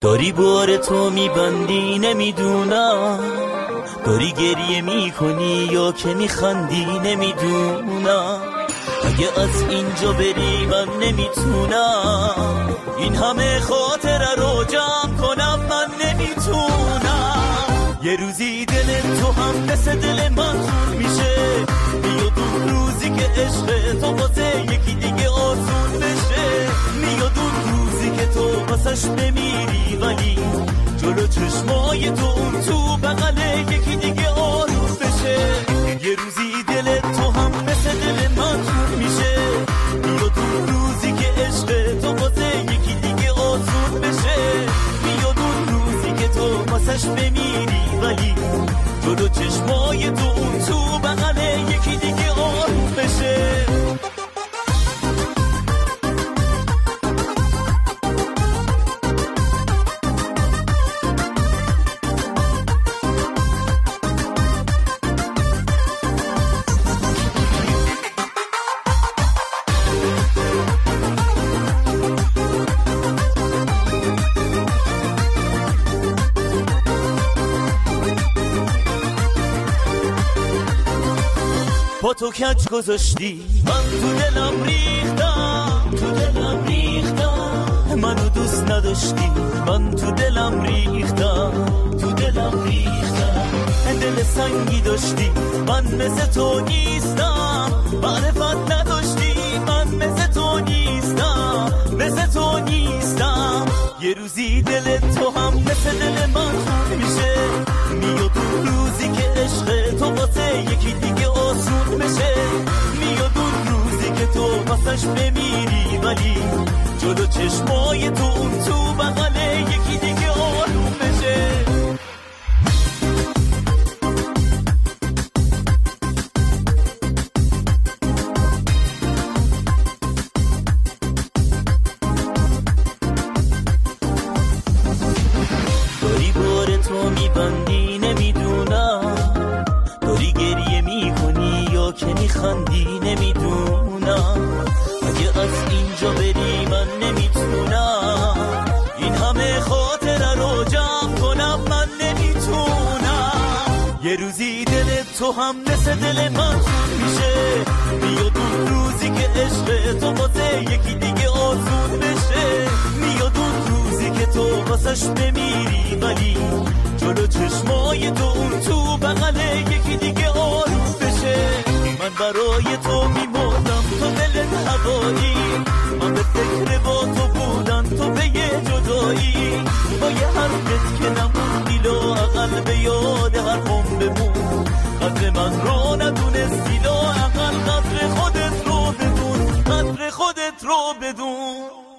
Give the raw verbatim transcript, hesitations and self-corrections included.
داری بار تو میبندی نمیدونم، داری گریه میکنی یا که میخندی نمیدونم. اگه از اینجا بری من نمیتونم این همه خاطره رو جمع کنم، من نمیتونم. یه روزی دل تو هم مثل دل من خون میشه، میاد اون روزی که عشق تو واسه یکی دیگه آسون بشه، میاد اون روزی که تو واسش بمیری ولی جلو چشمای تو اون تو بغل یکی دیگه آروم بشه. یه روزی دل تو هم مثل دل من خون میشه، میاد اون روزی که عشق تو واسه یکی دیگه آسون بشه، میاد اون روزی که تو واسش بمیری ولی جلو چشمای تو اون تو بغل یکی دیگه آروم بشه. با تو کج گذاشتی من تو دلم ریختم، تو دلم ریختم. منو دوست نداشتی من تو دلم ریختم، تو دلم ریختم. دل سنگی داشتی من مثل تو نیستم، معرفت نداشتی من مثل تو نیستم، مثل تو نیستم. یه روزی دل تو هم مثل دل من خون میشه، میاد اون روزی که عشق تو واسه یکی دیگه آسون بشه، میاد اون روزی که تو واسش بمیری ولی جلو چشمای تو اون تو بغل یکی دیگه آروم بشه. داری بار تو میبندی نمیدونم، داری گریه میکنی یا که میخندی نمیدونم. اگه از اینجا بری من نمیتونم این همه خاطره رو جمع کنم، من نمیتونم. یه روزی دل تو هم مثل دل من خون میشه، میاد اون روزی که عشق تو واسه یکی دیگه آسون بشه، میاد اون روزی که تو واسش بمیری ولی جلو چشمای تو اون تو بغل یکی دیگه آروم بشه. من برای تو میمردم تو دلت هوایی، من به فکر با تو بودن تو به یه جدایی، با یه حرفت که نموندی لا اقل به یاد حرفم بمون، قدر من رو ندونستی لا اقل قدر خودت رو بدون، قدر خودت رو بدون.